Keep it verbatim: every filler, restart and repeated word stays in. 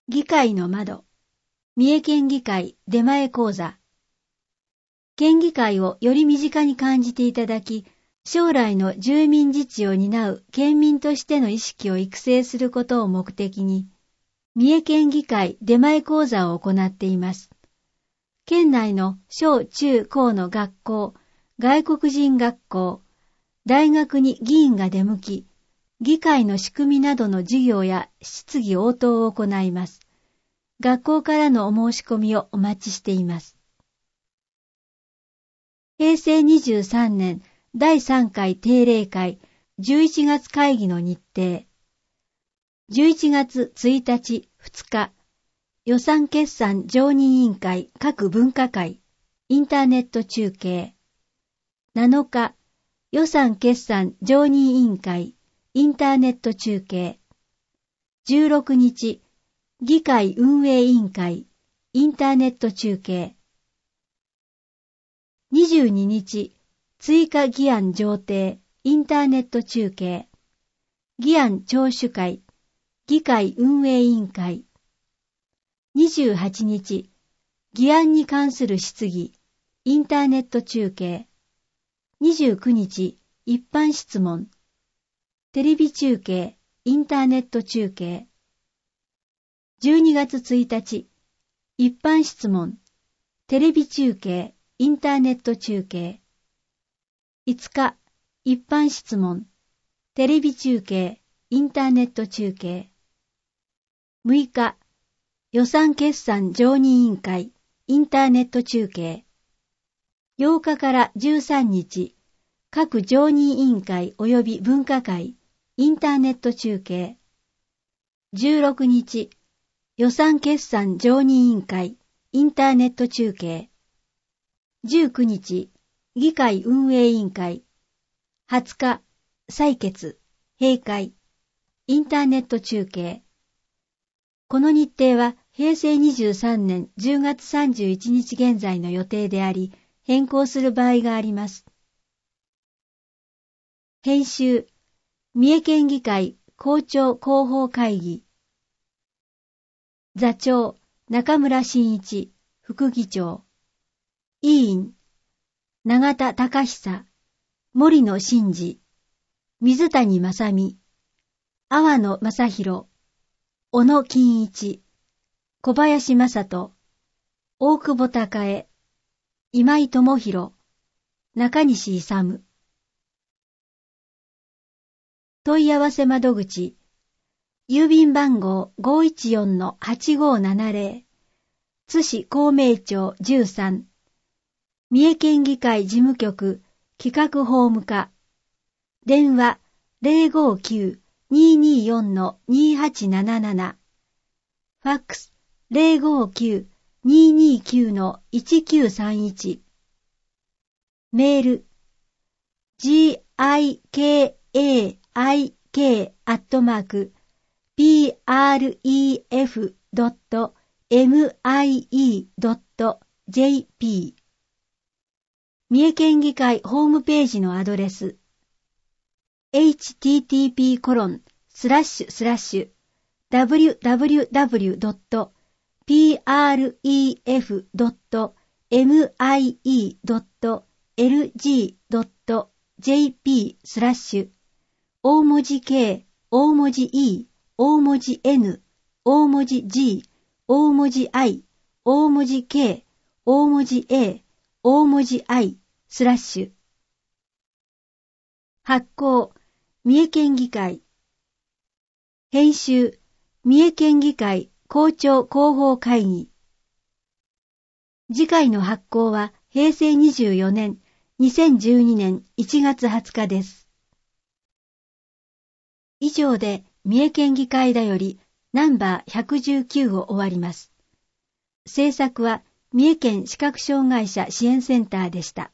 議会の窓、三重県議会出前講座。県議会をより身近に感じていただき、将来の住民自治を担う県民としての意識を育成することを目的に、三重県議会出前講座を行っています。県内の小中高の学校、外国人学校、大学に議員が出向き、議会の仕組みなどの授業や質疑応答を行います。学校からのお申し込みをお待ちしています。へいせいにじゅうさんねんだいさんかい定例会じゅういちがつ会議の日程。じゅういちがつついたち、ふつか、予算決算常任委員会各分科会、インターネット中継。なのか、予算決算常任委員会、インターネット中継。じゅうろくにち、議会運営委員会、インターネット中継。にじゅうににち、追加議案上呈、インターネット中継。議案聴取会、議会運営委員会。にじゅうはちにち、議案に関する質疑、インターネット中継。にじゅうくにち、一般質問。テレビ中継、インターネット中継。じゅうにがつついたち、一般質問。テレビ中継、インターネット中継。いつか、一般質問。テレビ中継、インターネット中継。むいか、予算決算常任委員会、インターネット中継。ようかからじゅうさんにち、各常任委員会及び分科会、インターネット中継。じゅうろくにち、予算決算常任委員会、インターネット中継。じゅうくにち、議会運営委員会。はつか、採決、閉会、インターネット中継。この日程はへいせいにじゅうさんねんじゅうがつさんじゅういちにち現在の予定であり、変更する場合があります。編集、三重県議会校長広報会議。座長、中村真一、副議長。委員、永田隆久、森野真二、水谷正美、阿波野正弘、小野金一、小林正人、大久保孝恵、今井智弘、中西勇。問い合わせ窓口、郵便番号 ごいちよんのはちごーななぜろ、津市公明町じゅうさん、三重県議会事務局企画法務課、電話 ゼロごーきゅう にーにーよんのにーはちなななな、ファックス ゼロごーきゅう にーにーきゅうのいちきゅうさんいち、メール ギカ I K アットマーク ピーアールイーエフドットエムアイイードットジェーピー 三重県議会ホームページのアドレス エイチティーティーピーコロンスラッシュスラッシュダブリュダブリュダブリュドットピーアールイーエフドットエムアイイードットエルジードットジェーピー スラッシュ大文字 K、大文字 E、大文字 N、大文字 G、大文字 I、大文字 K、大文字 A、大文字 I、スラッシュ。発行、三重県議会。編集、三重県議会校長広報会議。次回の発行はへいせいにじゅうよねん、にせんじゅうにねんいちがつはつかです。以上で三重県議会だよりナンバーひゃくじゅうきゅうを終わります。制作は三重県視覚障害者支援センターでした。